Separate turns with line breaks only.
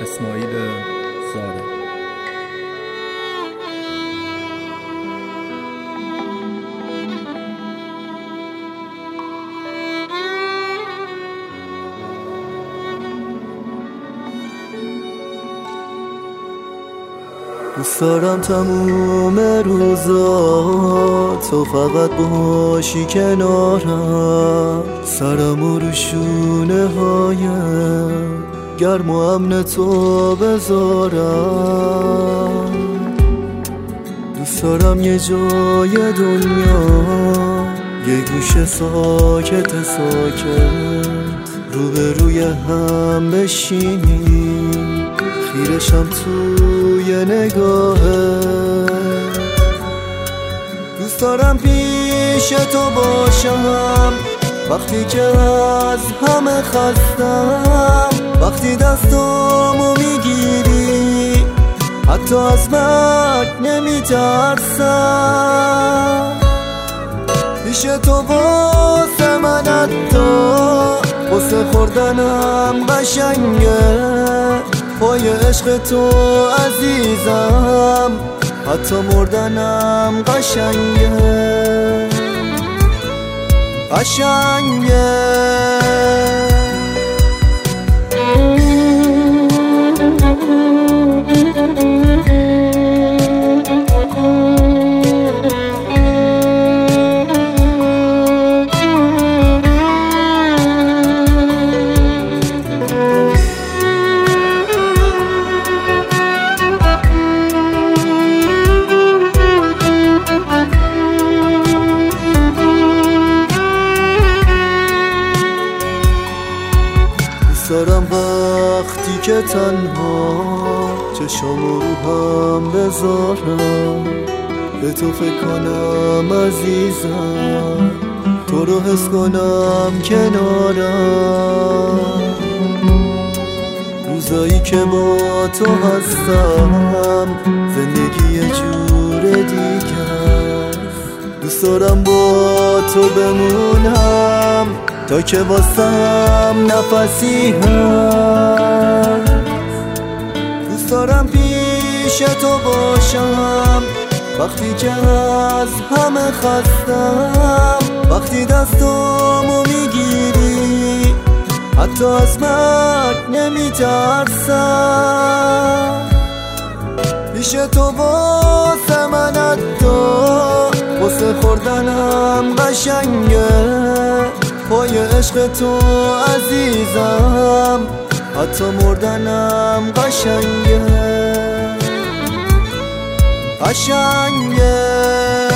اسماعیل زاده.
دوست دارم تموم روزا تو فقط باشی کنارم، سرمو رو شونه هایم گرم و امن تو بذارم. دوست دارم یه جای دنیا، یه گوشه ساکت روبروی هم بشینیم، خیرشم توی نگاهه. دوست دارم پیش تو باشم وقتی که از همه خستم، وقتی دستامو میگیری حتی از مرگ نمیترسم. پیش تو واسه من حتی واسه خوردنم قشنگه، پای عشق تو عزیزم حتی مردنم قشنگه. دارم وقتی که تنها چشامو رو هم بذارم، به تو فکر کنم عزیزم، تو رو حس کنم کنارم. روزایی که با تو هستم زندگی یه جور دیگه است. دوست دارم با تو بمونم تا که واسم نفسی هست. دوست دارم پیش تو باشم وقتی که از همه خستم، وقتی دستامو میگیری حتی از مرگ نمیترسم. پیش تو واسه من حتی واسه خوردنم قشنگه، پای عشق تو عزیزم حتی مردنم قشنگه.